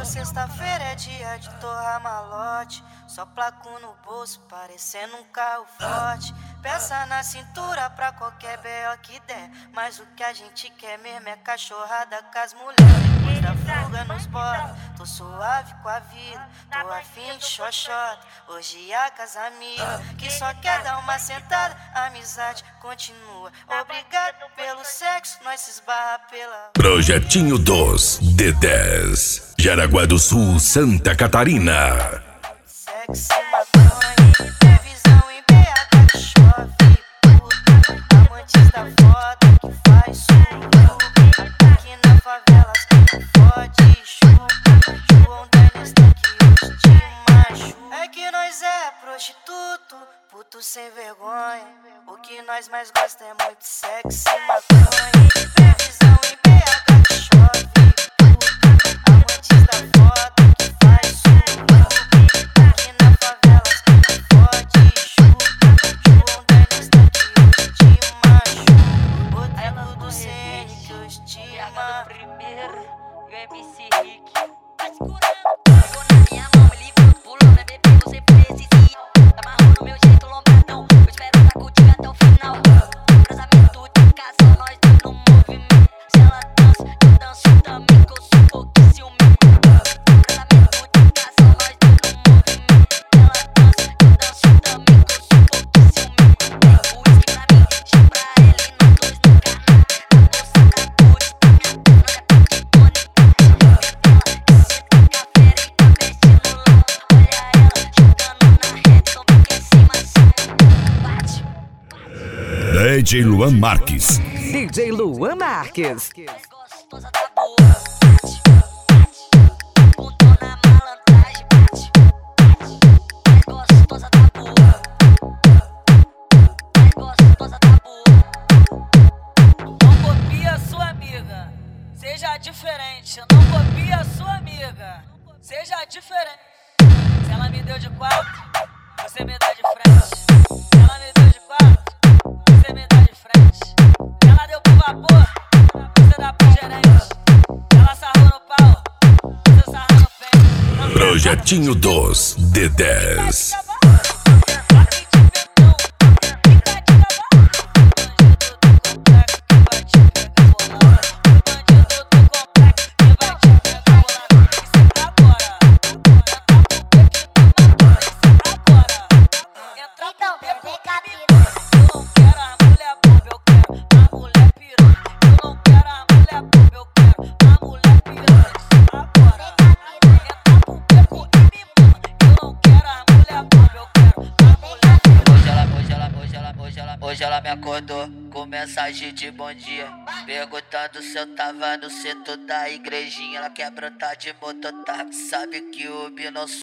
sexta-feira é dia de torrar malote. Só placo no bolso, parecendo um carro forte. Peça na cintura pra qualquer B.O. que der. Mas o que a gente quer mesmo é cachorrada com as mulheres. Depois da fuga nos bora, tô suave com a vida. Tô afim de xoxota, orgiar com as amigas. Que só quer dar uma sentada, a amizade continua. Obrigado pelo sexo, nós se esbarra pela... Projetinho dos D10, Jaraguá do Sul, Santa Catarina. Sexy, maconha, previsão em BH que chove, puta. Amantes da foto que faz suruba. Aqui na favela as que fode, chupa. João Daniels tá que hoje te machuca. É que nós é prostituto, puto sem vergonha. O que nós mais gosta é muito sexy, maconha. Previsão em BH que chove, puta. Amantes da foto que faz suruba. Aqui na favela as que fode, chupa. João Daniels tá que hoje te machuca. Outro do CN que hoje te ama. Primeiro e o MC Rick. Vai segurando. Pegou na minha mão, me livrou, pulou, né, bebê? Você precisa. Amarrou no meu jeito, lombradão. Eu espero tá contigo até o final. Casamento de casal, nós dois no movimento. Se ela dança, eu danço também, que eu sou um pouquinho ciumento. Casamento de casal, nós dois no movimento. Se ela dança, eu danço também, que eu sou um pouquinho ciumento. Tem uísque pra mim, chá pra ela e nós dois no canal. A moça tá doce, tá minha perna, já pode conectar. DJ Luan Marques. DJ Luan Marques. Mais gostosa da boa, bate, bate. Pontou na malandragem, bate, bate. Mais gostosa da boa, mais gostosa da boa. Não copia sua amiga, seja diferente. Não copia sua amiga, seja diferente. Se ela me deu de quatro, você me dá de frente. Se ela me deu de quatro, você me dá de frente. Se ela deu pro vapor, você dá pro gerente. Se ela sarrou no pau, você sarra no pé. Projetinho dos D10. Hoje ela me acordou com mensagem de bom dia, perguntando se eu tava no setor da igrejinha. Ela quer brotar de mototáxi, sabe que o Bi não